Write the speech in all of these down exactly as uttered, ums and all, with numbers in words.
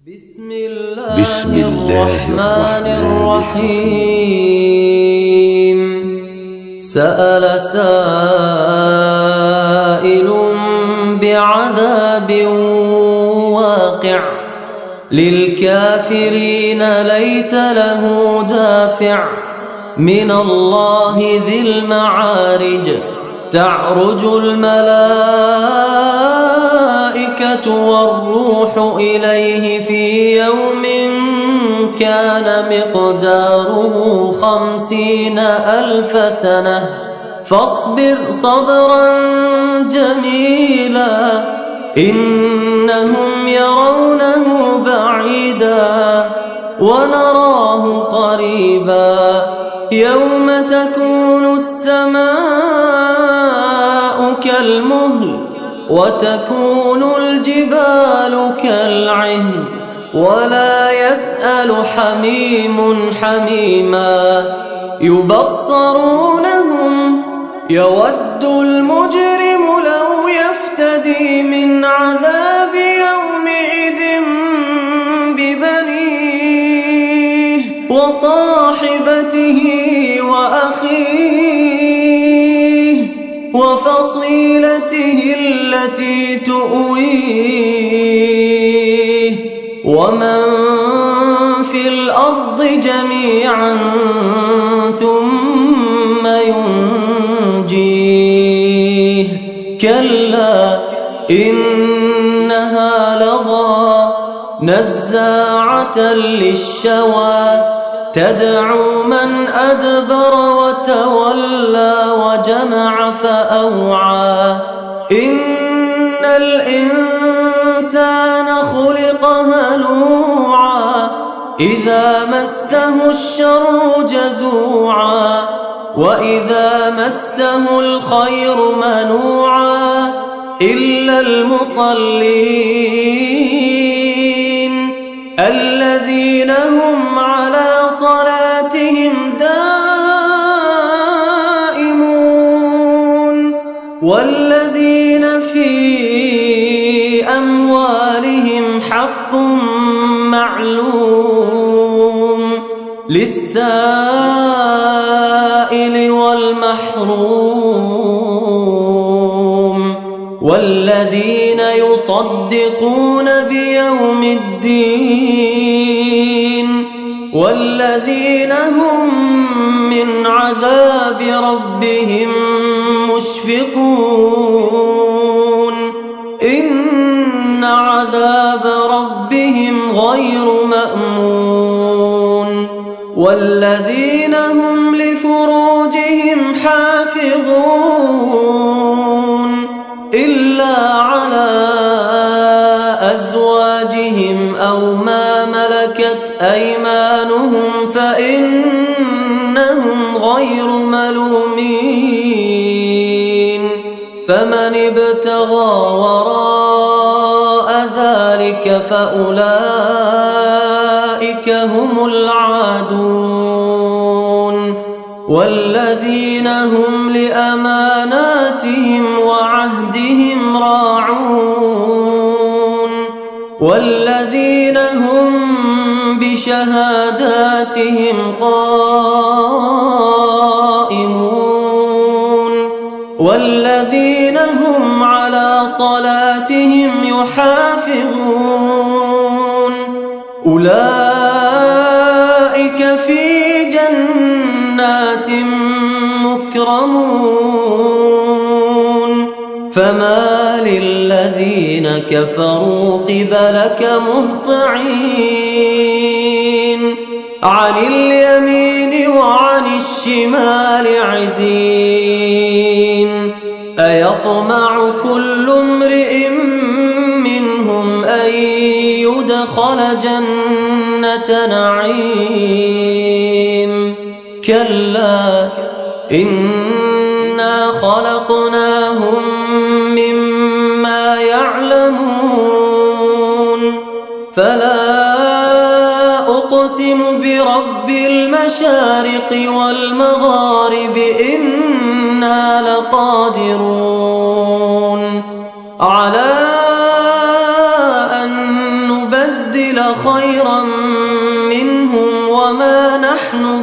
بسم الله, بسم الله الرحمن الرحيم. سأل سائل بعذاب واقع للكافرين ليس له دافع من الله ذي المعارج. تعرج الملائكة والروح إليه في يوم كان مقداره خمسين ألف سنة فاصبر صبرا جميلا إنهم يرونه بعيدا ونراه قريبا يوم تكون السماء كالمهل وتكون الجبال كالعهن ولا يسأل حميم حميما يبصرونهم يود المجرم لو يفتدي من عذاب يومئذ ببنيه وصاحبته وأخيه وفصيلته التي تؤويه ومن في الأرض جميعا ثم ينجيه كلا إنها لظى نزاعة للشوى تدعو من أدبر وتولى وجمع فأوعى إن الإنسان خلق هلوعا إذا مسه الشر جزوعا وإذا مسه الخير منوعا إلا المصلين الذين هم على صلاتهم دائمون والذين في أموالهم حق معلوم للسائل والمحروم والذين يصدقون بيوم الدين والذين هم من عذاب ربهم مشفقون إن عذاب ربهم غير مأمون والذين هم لفروجهم حافظون إلا على أزواجهم أو ما ملكت أيمانهم فإنهم غير ملومين فمن ابتغى وراء ذلك فأولئك هم العادون والذين هم لأماناتهم وعهدهم راعون والذين هم بشهاداتهم قائمون والذين هم على صلاتهم يحافظون أولئك في جنات مكرمون فما للذين كفروا قبلك مهطعين عن اليمين وعن الشمال عزين أيطمع كل امرئ منهم أن يدخل جنة نعيم كلا إنا خلقناهم مما يعلمون فلا أقسم برب المشارق والمغارب إنا لقادرون على أن نبدل نستبدل خيرا منهم وما نحن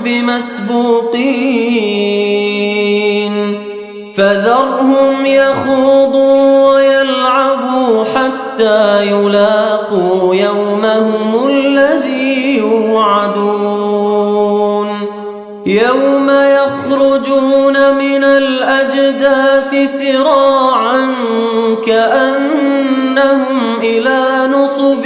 بمسبوقين فذرهم يخوضوا ويلعبوا حتى يلاقوا يومهم الذي يوعدون يوم يخرجون من الأجداث سراعا كأنهم إلى نصب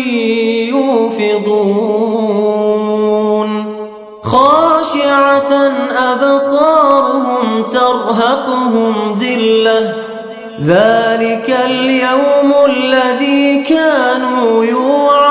يوفضون خاشعة أبصارهم ترهقهم ذلة ذلك اليوم الذي كانوا يوعدون